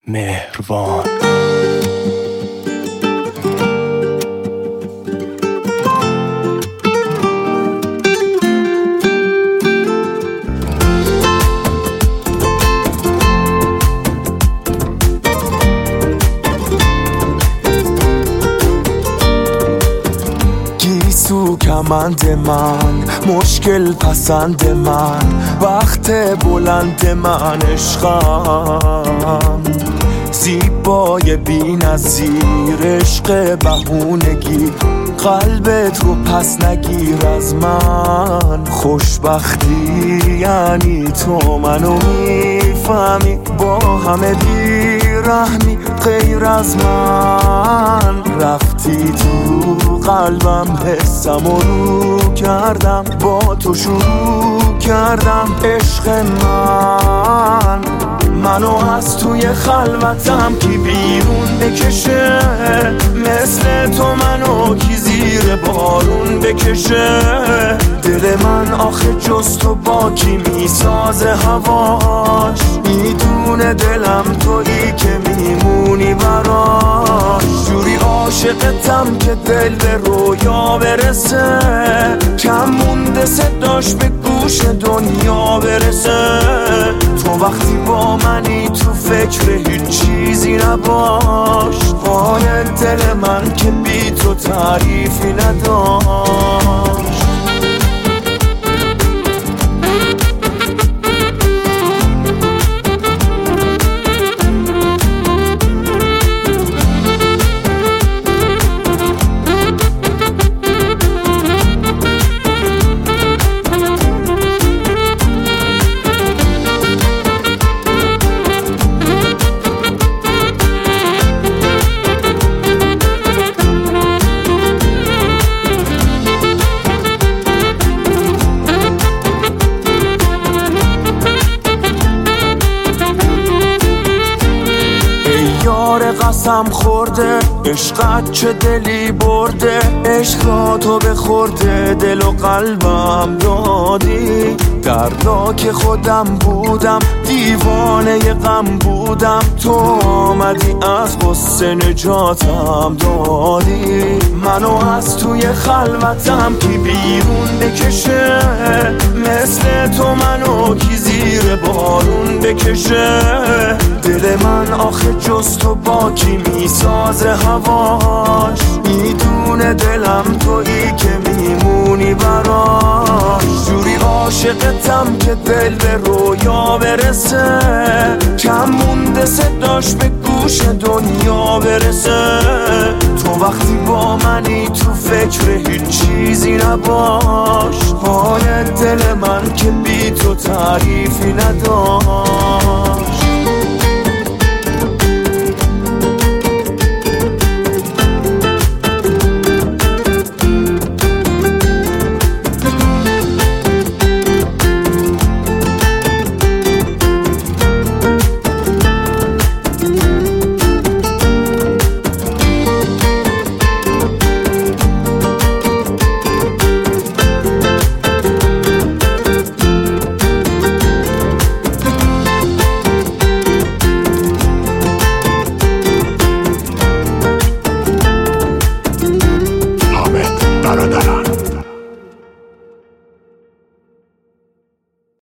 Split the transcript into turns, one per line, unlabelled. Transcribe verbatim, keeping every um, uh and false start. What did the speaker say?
مهربان.
گیسو کمند من، مشکل پسند من، وقت بلند من عشقم، زیبای بی نظیر عشق بهونگی، قلبت رو پس نگیر از من. خوشبختی یعنی تو منو میفهمی، با همه بیرحمی غیر از من. رفتی تو قلبم، حسم رو کردم، با تو شروع کردم عشق من. منو از توی خلوتم کی بیرون بکشه، مثل تو منو کی زیر بارون بکشه. دل من آخه جز تو با کی میسازه هواش، میدونه دلم تویی که میمونی براش. جوری عاشقتم که دل به رویا برسه، کم مونده صداش به گوش دنیا برسه. تو وقتی با منی تو فکر هیچ چیزی نباش، پای دل من که بی تو تعریفی نداشت. قسم خورده عشقت چه دلی برده، عشق را تو بخورده دل و قلبم دادی. دردا که خودم بودم دیوانه غم بودم، تو آمدی از غصه نجاتم دادی. منو از توی خلوتم کی بیرون بکشه، مثل تو منو کی زیر بارون بکشه. دل من آخه جز تو با کی میسازه هواش، میدونه دلم تویی که میمونی براش. جوری عاشقتم که دل به رویا برسه، کم مونده صداش به گوش دنیا برسه. تو وقتی با منی تو فکر هیچ چیزی نباش، پای دل من که بی تو تعریفی نداشت.